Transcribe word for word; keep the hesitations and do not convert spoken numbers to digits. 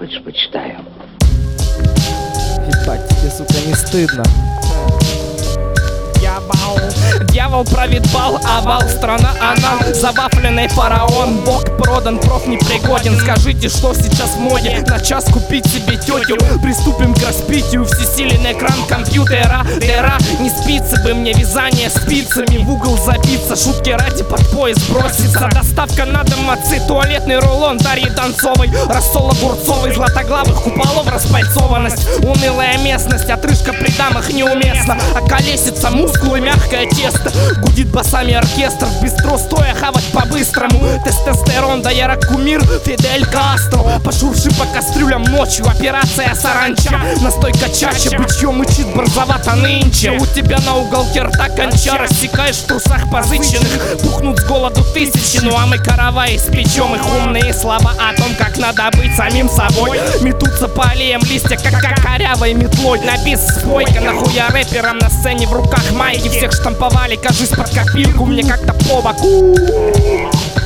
Хочешь, почитаю? Ебать, тебе, сука, не стыдно. Ябал, дьявол правит бал, овал, страна анал, завафленный фараон, бог продан, проф непригоден. Скажите, что сейчас в моде? На час купить себе тетю. Приступим к распитию, всесилен экран компьютера. Дыра, не спится бы мне вязание спицами, в угол забиться, шутки ради под пояс броситься. Доставка на дом отцы, туалетный рулон Дарьи Донцовой, рассол огурцовый, златоглавых куполов распальцованность. Унылая местность, отрыжка при дамах неуместна, околесится мускулы, мягкое тесто. Гудит басами оркестр, в бистро стоя хавать по-быстрому. Тестостерон, да я кумир Фидель Кастро. Пошурши по кастрюлям ночью, операция саранча. Настойка чача, бычье мычит борзовато нынче. У тебя на уголке рта конча, рассекаешь в трусах позыченных. Пухнут с голоду тысячи, ну а мы каравай испечем их. Умные слова о том, как надо быть самим собой. Метутся по аллеям листья, как, как корявой метлой. Напис спойка, нахуя рэперам на сцене в руках майки. Всех штамповали, кажись, под копирку, мне как-то по боку.